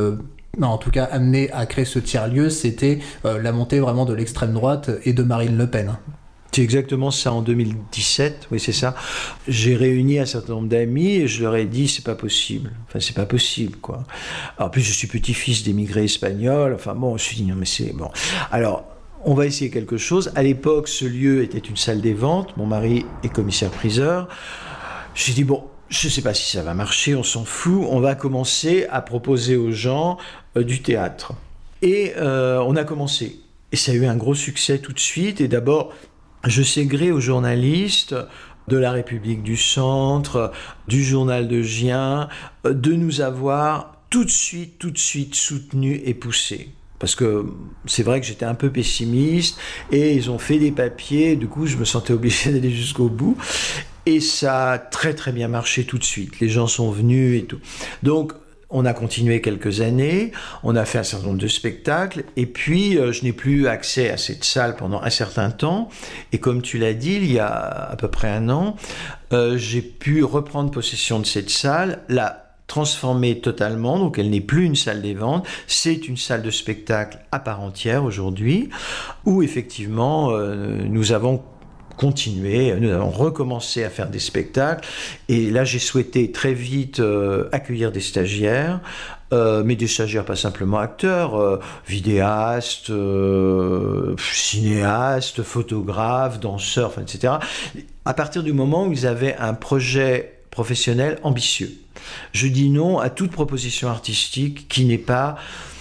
en tout cas amené à créer ce tiers-lieu, c'était la montée vraiment de l'extrême droite et de Marine Le Pen. C'est exactement ça, en 2017, oui c'est ça. J'ai réuni un certain nombre d'amis et je leur ai dit c'est pas possible, c'est pas possible quoi. Alors, en plus je suis petit-fils d'émigrés espagnols, je me suis dit non mais c'est bon. Alors on va essayer quelque chose. À l'époque ce lieu était une salle des ventes, mon mari est commissaire-priseur. J'ai dit bon, je sais pas si ça va marcher, on s'en fout, on va commencer à proposer aux gens du théâtre. Et on a commencé. Et ça a eu un gros succès tout de suite, et d'abord je sais gré aux journalistes de la République du Centre, du Journal de Gien, de nous avoir tout de suite soutenus et poussés. Parce que c'est vrai que j'étais un peu pessimiste, et ils ont fait des papiers, du coup je me sentais obligé d'aller jusqu'au bout. Et ça a très très bien marché tout de suite. Les gens sont venus et tout. Donc on a continué quelques années, on a fait un certain nombre de spectacles, et puis je n'ai plus accès à cette salle pendant un certain temps, et comme tu l'as dit, il y a à peu près un an, j'ai pu reprendre possession de cette salle, la transformer totalement, donc elle n'est plus une salle des ventes, c'est une salle de spectacle à part entière aujourd'hui, où effectivement nous avons recommencé à faire des spectacles, et là j'ai souhaité très vite accueillir des stagiaires, mais des stagiaires pas simplement acteurs, vidéastes, cinéastes, photographes, danseurs, etc. À partir du moment où ils avaient un projet professionnel ambitieux. Je dis non à toute proposition artistique qui n'est pas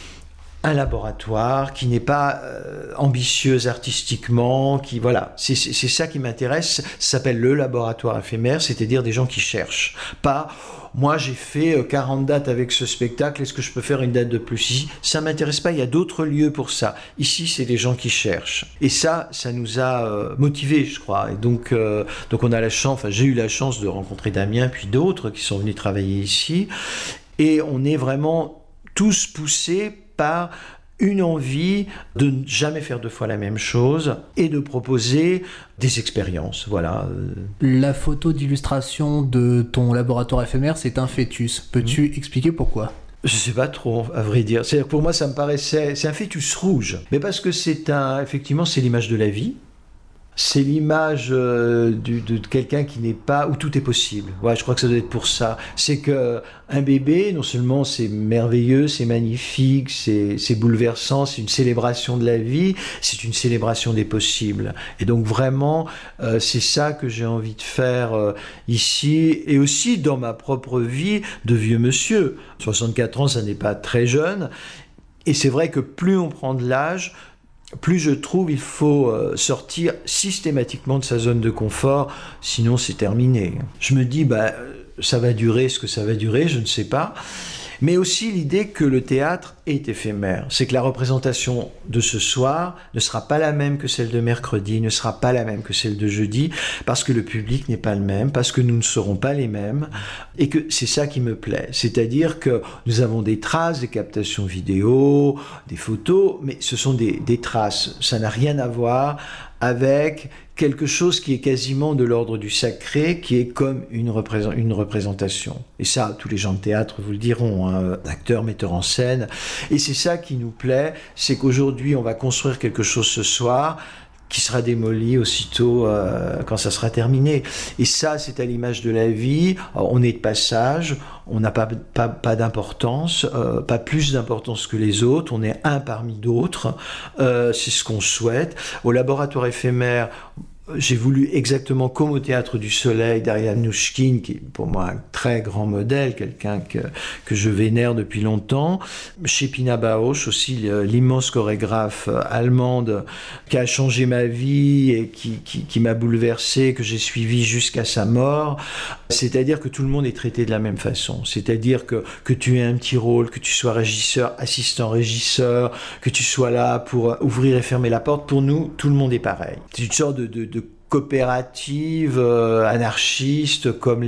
un laboratoire, qui n'est pas ambitieuse artistiquement, c'est ça qui m'intéresse. Ça s'appelle le laboratoire éphémère, c'est-à-dire des gens qui cherchent. Pas, moi j'ai fait 40 dates avec ce spectacle, est-ce que je peux faire une date de plus ici? Ça m'intéresse pas, il y a d'autres lieux pour ça. Ici, c'est des gens qui cherchent. Et ça nous a motivés, je crois. Et donc on a la chance, j'ai eu la chance de rencontrer Damien, puis d'autres qui sont venus travailler ici. Et on est vraiment tous poussés par une envie de ne jamais faire deux fois la même chose et de proposer des expériences. Voilà. La photo d'illustration de ton laboratoire éphémère, c'est un fœtus. Peux-tu expliquer pourquoi ? Je sais pas trop, à vrai dire. C'est-à-dire que pour moi, ça me paraissait... C'est un fœtus rouge. Mais parce que effectivement, c'est l'image de la vie. C'est l'image de quelqu'un qui n'est pas... où tout est possible. Ouais, je crois que ça doit être pour ça. C'est qu'un bébé, non seulement c'est merveilleux, c'est magnifique, c'est bouleversant, c'est une célébration de la vie, c'est une célébration des possibles. Et donc vraiment, c'est ça que j'ai envie de faire ici, et aussi dans ma propre vie de vieux monsieur. 64 ans, ça n'est pas très jeune. Et c'est vrai que plus on prend de l'âge, plus je trouve il faut sortir systématiquement de sa zone de confort, sinon c'est terminé. Je me dis, ça va durer ce que ça va durer, je ne sais pas. Mais aussi l'idée que le théâtre est éphémère. C'est que la représentation de ce soir ne sera pas la même que celle de mercredi, ne sera pas la même que celle de jeudi, parce que le public n'est pas le même, parce que nous ne serons pas les mêmes, et que c'est ça qui me plaît. C'est-à-dire que nous avons des traces, des captations vidéo, des photos, mais ce sont des traces. Ça n'a rien à voir avec quelque chose qui est quasiment de l'ordre du sacré, qui est comme une représentation. Et ça, tous les gens de théâtre vous le diront, hein, acteurs, metteurs en scène. Et c'est ça qui nous plaît, c'est qu'aujourd'hui, on va construire quelque chose ce soir qui sera démoli aussitôt quand ça sera terminé. Et ça, c'est à l'image de la vie. Alors, on est de passage, on n'a pas d'importance, pas plus d'importance que les autres, on est un parmi d'autres, c'est ce qu'on souhaite. Au laboratoire éphémère, j'ai voulu exactement comme au Théâtre du Soleil d'Ariane Mnouchkine, qui est pour moi un très grand modèle, quelqu'un que je vénère depuis longtemps. Chez Pina Bausch aussi, l'immense chorégraphe allemande qui a changé ma vie et qui m'a bouleversé, que j'ai suivi jusqu'à sa mort. C'est-à-dire que tout le monde est traité de la même façon. C'est-à-dire que tu aies un petit rôle, que tu sois régisseur, assistant régisseur, que tu sois là pour ouvrir et fermer la porte. Pour nous, tout le monde est pareil. C'est une sorte de coopérative anarchiste comme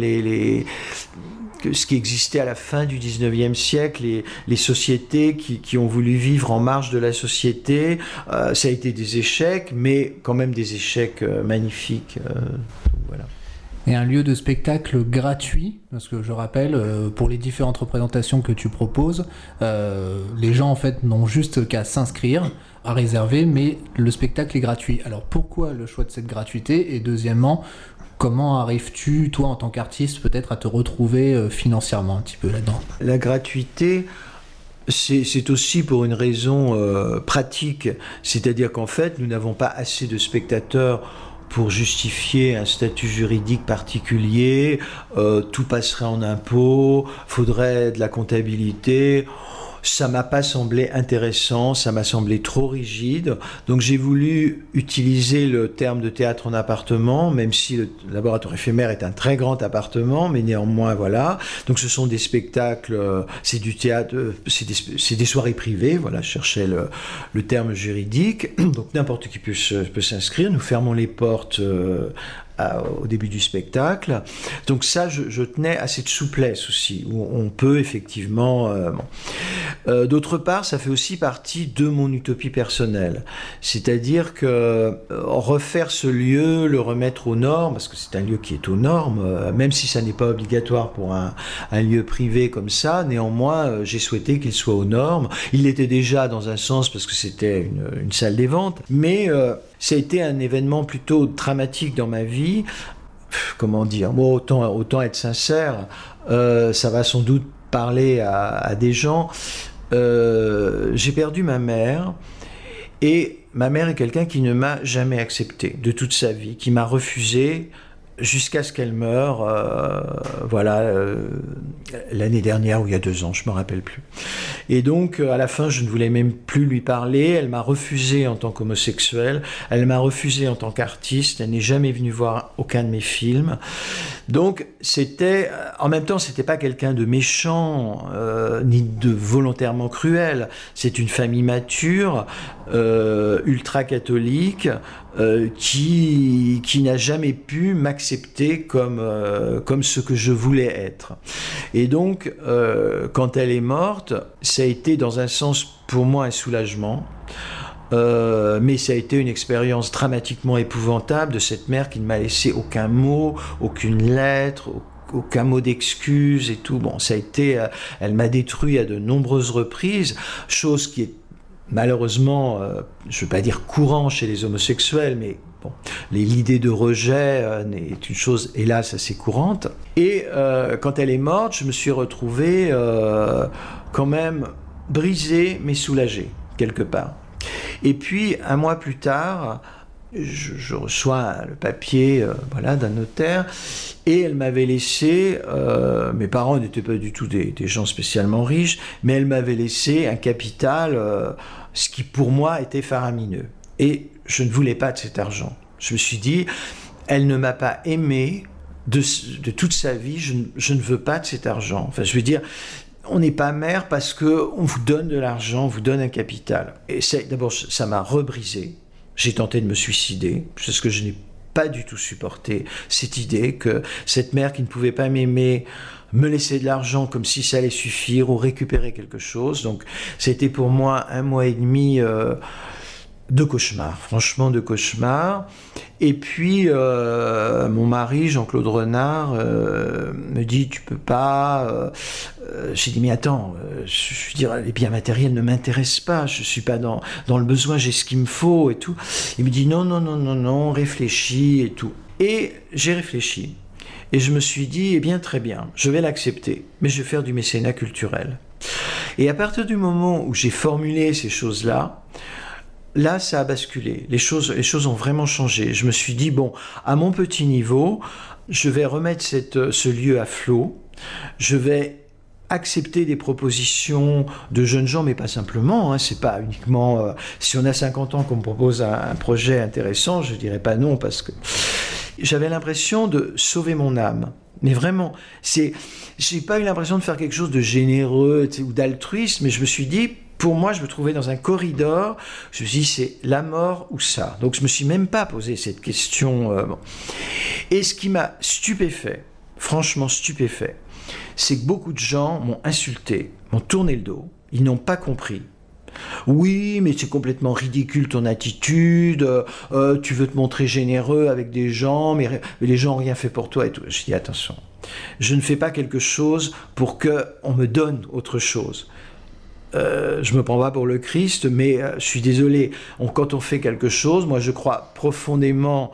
ce qui existait à la fin du 19e siècle, les sociétés qui ont voulu vivre en marge de la société. Ça a été des échecs, mais quand même des échecs magnifiques. Voilà. Et un lieu de spectacle gratuit, parce que je rappelle, pour les différentes représentations que tu proposes, les gens en fait n'ont juste qu'à s'inscrire, à réserver, mais le spectacle est gratuit. Alors pourquoi le choix de cette gratuité? Et deuxièmement, comment arrives-tu, toi en tant qu'artiste, peut-être à te retrouver financièrement un petit peu là-dedans? La gratuité, c'est aussi pour une raison pratique, c'est-à-dire qu'en fait, nous n'avons pas assez de spectateurs pour justifier un statut juridique particulier, tout passerait en impôts, faudrait de la comptabilité. Ça m'a pas semblé intéressant, ça m'a semblé trop rigide. Donc j'ai voulu utiliser le terme de théâtre en appartement, même si le laboratoire éphémère est un très grand appartement, mais néanmoins voilà. Donc ce sont des spectacles, c'est du théâtre, c'est des soirées privées. Voilà, je cherchais le terme juridique. Donc n'importe qui peut s'inscrire. Nous fermons les portes au début du spectacle. Donc ça, je tenais à cette souplesse aussi, où on peut effectivement... D'autre part, ça fait aussi partie de mon utopie personnelle. C'est-à-dire que refaire ce lieu, le remettre aux normes, parce que c'est un lieu qui est aux normes, même si ça n'est pas obligatoire pour un lieu privé comme ça, néanmoins, j'ai souhaité qu'il soit aux normes. Il l'était déjà dans un sens, parce que c'était une salle des ventes, mais... ça a été un événement plutôt dramatique dans ma vie. Comment dire? Bon, autant être sincère, ça va sans doute parler à des gens. J'ai perdu ma mère, et ma mère est quelqu'un qui ne m'a jamais accepté de toute sa vie, qui m'a refusé jusqu'à ce qu'elle meure, l'année dernière ou il y a 2 ans, je me rappelle plus. Et donc, à la fin, je ne voulais même plus lui parler. Elle m'a refusé en tant qu'homosexuel, elle m'a refusé en tant qu'artiste, elle n'est jamais venue voir aucun de mes films. Donc, en même temps, c'était pas quelqu'un de méchant, ni de volontairement cruel. C'est une famille mature, ultra-catholique, qui n'a jamais pu m'accepter comme ce que je voulais être. Et donc, quand elle est morte, ça a été dans un sens pour moi un soulagement, mais ça a été une expérience dramatiquement épouvantable de cette mère qui ne m'a laissé aucun mot, aucune lettre, aucun mot d'excuse et tout. Bon, ça a été, elle m'a détruit à de nombreuses reprises, chose qui est malheureusement, je ne veux pas dire courant chez les homosexuels, mais bon, l'idée de rejet est une chose, hélas, assez courante. Et quand elle est morte, je me suis retrouvé quand même brisé, mais soulagé, quelque part. Et puis, 1 mois plus tard, je reçois le papier d'un notaire, et elle m'avait laissé, mes parents n'étaient pas du tout des gens spécialement riches, mais elle m'avait laissé un capital, ce qui pour moi était faramineux. Et je ne voulais pas de cet argent. Je me suis dit, elle ne m'a pas aimé de toute sa vie, je ne veux pas de cet argent. Enfin, je veux dire, on n'est pas mère parce qu'on vous donne de l'argent, on vous donne un capital. Et d'abord, ça m'a rebrisé. J'ai tenté de me suicider, parce que je n'ai pas du tout supporté cette idée que cette mère qui ne pouvait pas m'aimer me laissait de l'argent comme si ça allait suffire ou récupérer quelque chose. Donc c'était pour moi 1 mois et demi de cauchemar, franchement de cauchemar. Et puis mon mari Jean-Claude Renard me dit tu peux pas. J'ai dit mais attends, je veux dire les biens matériels ne m'intéressent pas, je suis pas dans le besoin, j'ai ce qu'il me faut et tout. Il me dit non, réfléchis et tout. Et j'ai réfléchi et je me suis dit eh bien très bien, je vais l'accepter, mais je vais faire du mécénat culturel. Et à partir du moment où j'ai formulé ces choses-là, là, ça a basculé. Les choses ont vraiment changé. Je me suis dit, bon, à mon petit niveau, je vais remettre ce lieu à flot. Je vais accepter des propositions de jeunes gens, mais pas simplement. Hein, c'est pas uniquement... si on a 50 ans qu'on me propose un projet intéressant, je dirais pas non, parce que j'avais l'impression de sauver mon âme. Mais vraiment, j'ai pas eu l'impression de faire quelque chose de généreux ou d'altruiste, mais je me suis dit... Pour moi, je me trouvais dans un corridor. Je me suis dit, c'est la mort ou ça. Donc, je me suis même pas posé cette question. Bon. Et ce qui m'a stupéfait, franchement stupéfait, c'est que beaucoup de gens m'ont insulté, m'ont tourné le dos. Ils n'ont pas compris. Oui, mais c'est complètement ridicule ton attitude. Tu veux te montrer généreux avec des gens, mais les gens n'ont rien fait pour toi et tout. Je dis attention. Je ne fais pas quelque chose pour qu'on me donne autre chose. Je me prends pas pour le Christ, mais je suis désolé. Quand on fait quelque chose, moi je crois profondément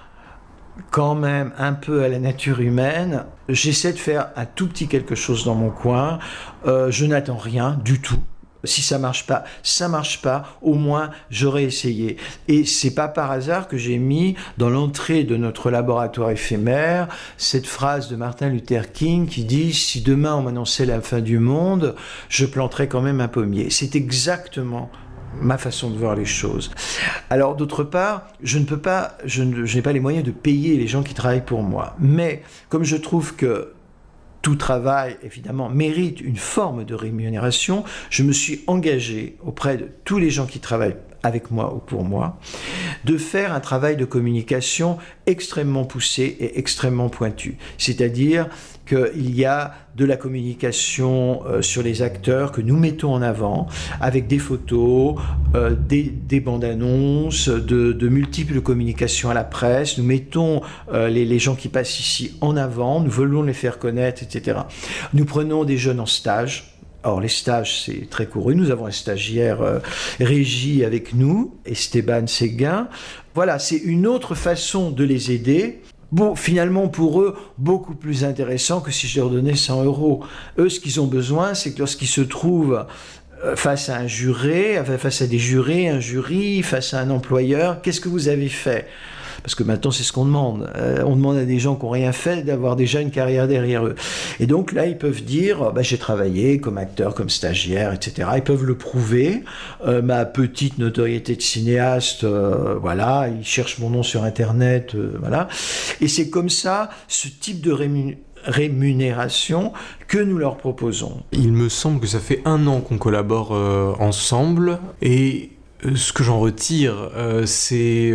quand même un peu à la nature humaine. J'essaie de faire un tout petit quelque chose dans mon coin. Je n'attends rien du tout. Si ça marche pas, ça marche pas. Au moins, j'aurais essayé. Et c'est pas par hasard que j'ai mis dans l'entrée de notre laboratoire éphémère cette phrase de Martin Luther King qui dit « Si demain on m'annonçait la fin du monde, je planterais quand même un pommier ». C'est exactement ma façon de voir les choses. Alors d'autre part, je n'ai pas les moyens de payer les gens qui travaillent pour moi. Mais comme je trouve que tout travail, évidemment, mérite une forme de rémunération, je me suis engagé auprès de tous les gens qui travaillent avec moi ou pour moi, de faire un travail de communication extrêmement poussé et extrêmement pointu. C'est-à-dire qu'il y a de la communication sur les acteurs que nous mettons en avant, avec des photos, des bandes annonces, de multiples communications à la presse. Nous mettons les gens qui passent ici en avant, nous voulons les faire connaître, etc. Nous prenons des jeunes en stage. Or, les stages, c'est très couru. Nous avons un stagiaire Régie avec nous, Esteban Séguin. Voilà, c'est une autre façon de les aider. Bon, finalement, pour eux, beaucoup plus intéressant que si je leur donnais 100 €. Eux, ce qu'ils ont besoin, c'est que lorsqu'ils se trouvent face à un juré, face à des jurés, un jury, face à un employeur, qu'est-ce que vous avez fait ? Parce que maintenant, c'est ce qu'on demande. On demande à des gens qui n'ont rien fait d'avoir déjà une carrière derrière eux. Et donc là, ils peuvent dire j'ai travaillé comme acteur, comme stagiaire, etc. Ils peuvent le prouver. Ma petite notoriété de cinéaste, voilà, ils cherchent mon nom sur Internet, voilà. Et c'est comme ça, ce type de rémunération que nous leur proposons. Il me semble que ça fait 1 an qu'on collabore ensemble et ce que j'en retire, c'est,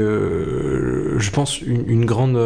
je pense, une grande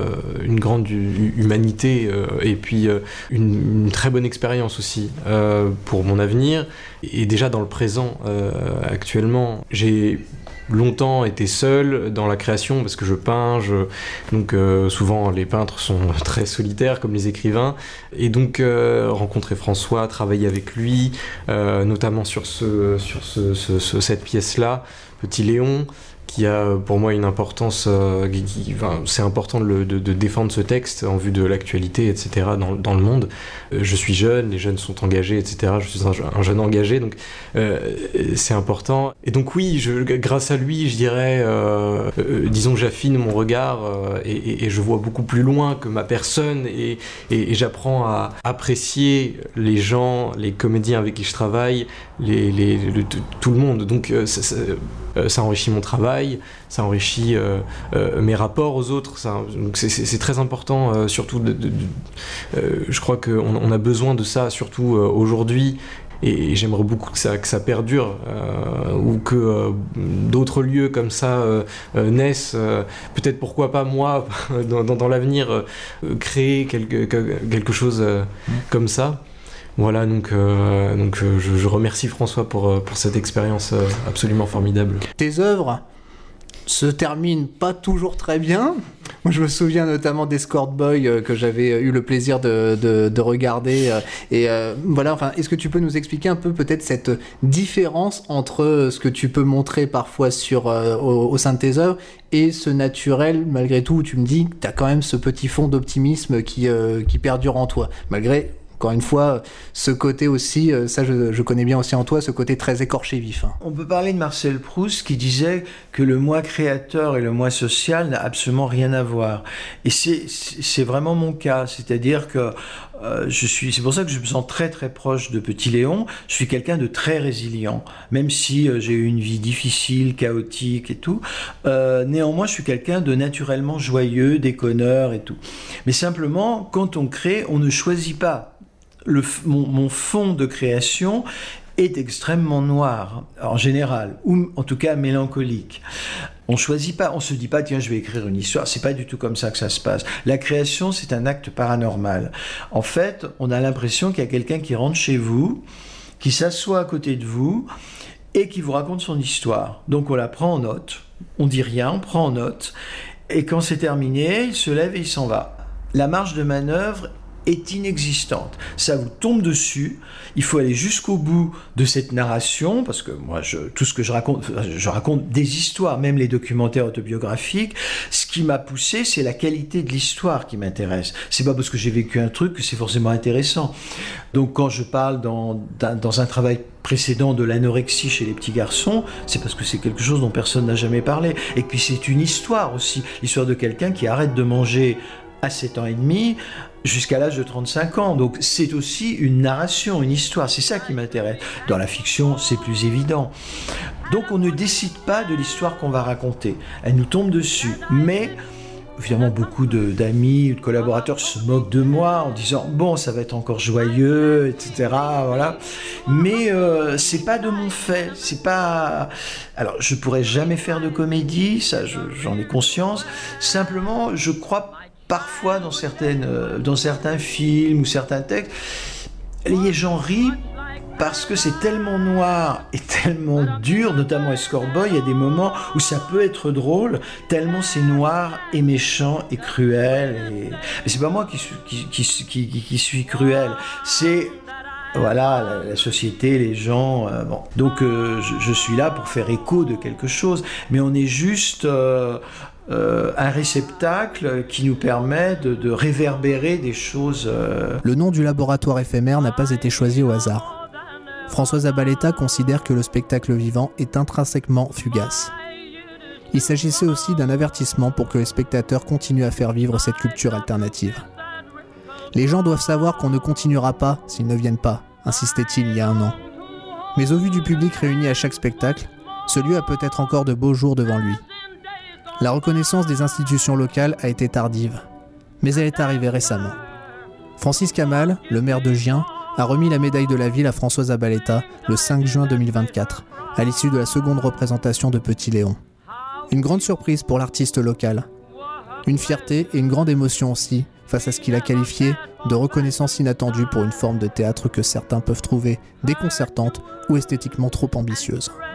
humanité et puis une très bonne expérience aussi pour mon avenir. Et déjà dans le présent, actuellement, j'ai longtemps été seul dans la création parce que je peins, donc souvent les peintres sont très solitaires comme les écrivains, et donc rencontrer François, travailler avec lui, notamment sur cette pièce-là, Petit Léon, qui a pour moi une importance, c'est important de défendre ce texte en vue de l'actualité, etc. dans le monde. Je suis jeune, les jeunes sont engagés, etc. Je suis un jeune engagé, donc c'est important. Et donc oui, grâce à lui, je dirais, disons que j'affine mon regard et je vois beaucoup plus loin que ma personne et j'apprends à apprécier les gens, les comédiens avec qui je travaille, tout le monde. Donc ça enrichit mon travail, ça enrichit mes rapports aux autres. Donc c'est très important, surtout je crois qu'on a besoin de ça, surtout aujourd'hui. Et j'aimerais beaucoup que ça perdure, ou que d'autres lieux comme ça naissent. Peut-être pourquoi pas moi, dans l'avenir, créer quelque chose comme ça. Voilà, donc je remercie François pour cette expérience absolument formidable. Tes œuvres se terminent pas toujours très bien. Moi, je me souviens notamment d'Escort Boy que j'avais eu le plaisir de regarder. Voilà, enfin, est-ce que tu peux nous expliquer un peu peut-être cette différence entre ce que tu peux montrer parfois au sein de tes œuvres et ce naturel, malgré tout, où tu me dis que tu as quand même ce petit fond d'optimisme qui perdure en toi, malgré... Encore une fois, ce côté aussi, ça je connais bien aussi en toi, ce côté très écorché vif. Hein. On peut parler de Marcel Proust qui disait que le moi créateur et le moi social n'a absolument rien à voir. Et c'est vraiment mon cas, c'est-à-dire que c'est pour ça que je me sens très très proche de Petit Léon. Je suis quelqu'un de très résilient, même si j'ai eu une vie difficile, chaotique et tout. Néanmoins, je suis quelqu'un de naturellement joyeux, déconneur et tout. Mais simplement, quand on crée, on ne choisit pas. Mon fond de création est extrêmement noir, en général, ou en tout cas mélancolique. On choisit pas, on se dit pas tiens je vais écrire une histoire, c'est pas du tout comme ça que ça se passe. La création c'est un acte paranormal. En fait, on a l'impression qu'il y a quelqu'un qui rentre chez vous, qui s'assoit à côté de vous et qui vous raconte son histoire. Donc on la prend en note, on dit rien, on prend en note et quand c'est terminé, il se lève et il s'en va. La marge de manœuvre est inexistante. Ça vous tombe dessus, il faut aller jusqu'au bout de cette narration, parce que moi, tout ce que je raconte des histoires, même les documentaires autobiographiques. Ce qui m'a poussé, c'est la qualité de l'histoire qui m'intéresse. C'est pas parce que j'ai vécu un truc que c'est forcément intéressant. Donc quand je parle dans un travail précédent de l'anorexie chez les petits garçons, c'est parce que c'est quelque chose dont personne n'a jamais parlé. Et puis c'est une histoire aussi, l'histoire de quelqu'un qui arrête de manger à 7 ans et demi, jusqu'à l'âge de 35 ans. Donc c'est aussi une narration, une histoire, c'est ça qui m'intéresse. Dans la fiction, c'est plus évident. Donc on ne décide pas de l'histoire qu'on va raconter. Elle nous tombe dessus. Mais évidemment, beaucoup d'amis ou de collaborateurs se moquent de moi en disant « Bon, ça va être encore joyeux, etc. » Voilà. Mais c'est pas de mon fait. C'est pas... Alors, je pourrais jamais faire de comédie, ça j'en ai conscience. Simplement, je crois parfois dans certains films ou certains textes, les gens rient parce que c'est tellement noir et tellement dur, notamment Escort Boy, il y a des moments où ça peut être drôle, tellement c'est noir et méchant et cruel. Mais c'est pas moi qui suis cruel, c'est... Voilà, la société, les gens... bon. Donc je suis là pour faire écho de quelque chose, mais on est juste... un réceptacle qui nous permet de réverbérer des choses... Le nom du laboratoire éphémère n'a pas été choisi au hasard. François Zabaleta considère que le spectacle vivant est intrinsèquement fugace. Il s'agissait aussi d'un avertissement pour que les spectateurs continuent à faire vivre cette culture alternative. Les gens doivent savoir qu'on ne continuera pas s'ils ne viennent pas, insistait-il il y a un an. Mais au vu du public réuni à chaque spectacle, ce lieu a peut-être encore de beaux jours devant lui. La reconnaissance des institutions locales a été tardive, mais elle est arrivée récemment. Francis Kamal, le maire de Gien, a remis la médaille de la ville à François Zabaleta le 5 juin 2024, à l'issue de la seconde représentation de Petit Léon. Une grande surprise pour l'artiste local. Une fierté et une grande émotion aussi, face à ce qu'il a qualifié de reconnaissance inattendue pour une forme de théâtre que certains peuvent trouver déconcertante ou esthétiquement trop ambitieuse.